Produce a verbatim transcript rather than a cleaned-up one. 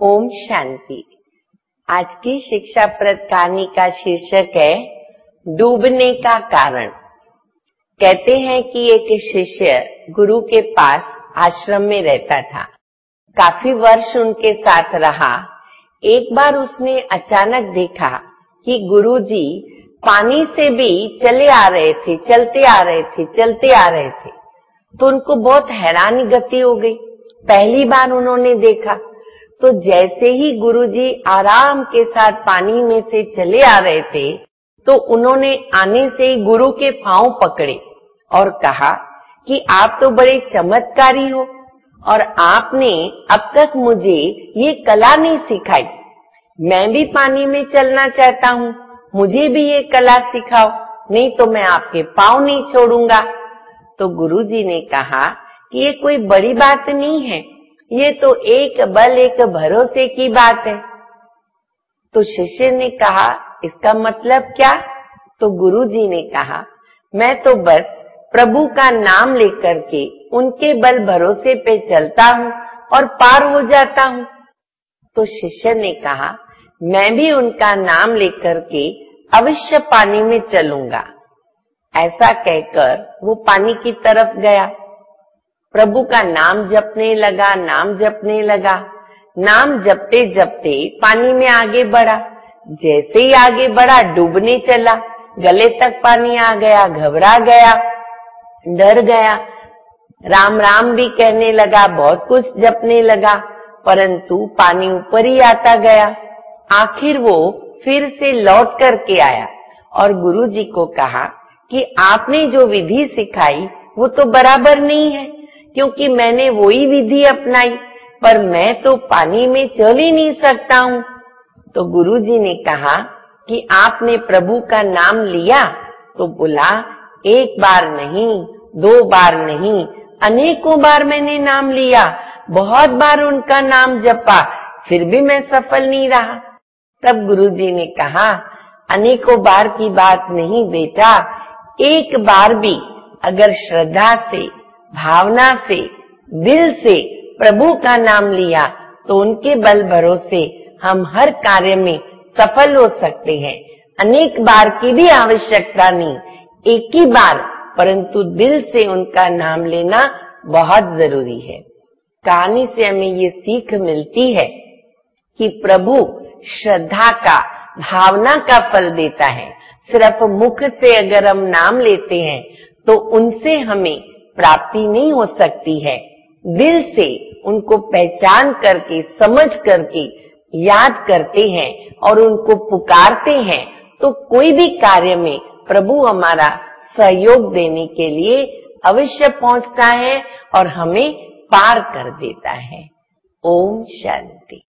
ओम शांति। आज की शिक्षाप्रद कहानी का शीर्षक है डूबने का कारण। कहते हैं कि एक शिष्य गुरु के पास आश्रम में रहता था। काफी वर्ष उनके साथ रहा। एक बार उसने अचानक देखा कि गुरुजी पानी से भी चले आ रहे थे, चलते आ रहे थे, चलते आ रहे थे। तो उनको बहुत हैरानी गति हो गई। पहली बार उन्होंने देखा तो जैसे ही गुरुजी आराम के साथ पानी में से चले आ रहे थे तो उन्होंने आने से ही गुरु के पांव पकड़े और कहा कि आप तो बड़े चमत्कारी हो और आपने अब तक मुझे ये कला नहीं सिखाई। मैं भी पानी में चलना चाहता हूँ, मुझे भी ये कला सिखाओ, नहीं तो मैं आपके पांव नहीं छोड़ूंगा। तो गुरुजी ने कहा कि ये कोई बड़ी बात नहीं है, ये तो एक बल एक भरोसे की बात है। तो शिष्य ने कहा इसका मतलब क्या? तो गुरुजी ने कहा मैं तो बस प्रभु का नाम लेकर के उनके बल भरोसे पे चलता हूँ और पार हो जाता हूँ। तो शिष्य ने कहा मैं भी उनका नाम लेकर के अवश्य पानी में चलूंगा। ऐसा कहकर वो पानी की तरफ गया। प्रभु का नाम जपने लगा, नाम जपने लगा। नाम जपते जपते पानी में आगे बढ़ा। जैसे ही आगे बढ़ा डूबने चला। गले तक पानी आ गया, घबरा गया, डर गया। राम राम भी कहने लगा, बहुत कुछ जपने लगा, परंतु पानी ऊपर ही आता गया। आखिर वो फिर से लौट करके आया और गुरुजी को कहा कि आपने जो विधि सिखाई वो तो बराबर नहीं है, क्योंकि मैंने वही विधि अपनाई पर मैं तो पानी में चल ही नहीं सकता हूँ। तो गुरुजी ने कहा कि आपने प्रभु का नाम लिया? तो बोला एक बार नहीं, दो बार नहीं, अनेकों बार मैंने नाम लिया, बहुत बार उनका नाम जपा, फिर भी मैं सफल नहीं रहा। तब गुरुजी ने कहा अनेकों बार की बात नहीं बेटा, एक बार भी अगर श्रद्धा से, भावना से, दिल से प्रभु का नाम लिया तो उनके बल भरोसे हम हर कार्य में सफल हो सकते हैं। अनेक बार की भी आवश्यकता नहीं, एक ही बार, परंतु दिल से उनका नाम लेना बहुत जरूरी है। कहानी से हमें ये सीख मिलती है कि प्रभु श्रद्धा का, भावना का फल देता है। सिर्फ मुख से अगर हम नाम लेते हैं तो उनसे हमें प्राप्ति नहीं हो सकती है। दिल से उनको पहचान करके, समझ करके याद करते हैं और उनको पुकारते हैं तो कोई भी कार्य में प्रभु हमारा सहयोग देने के लिए अवश्य पहुंचता है और हमें पार कर देता है। ओम शांति।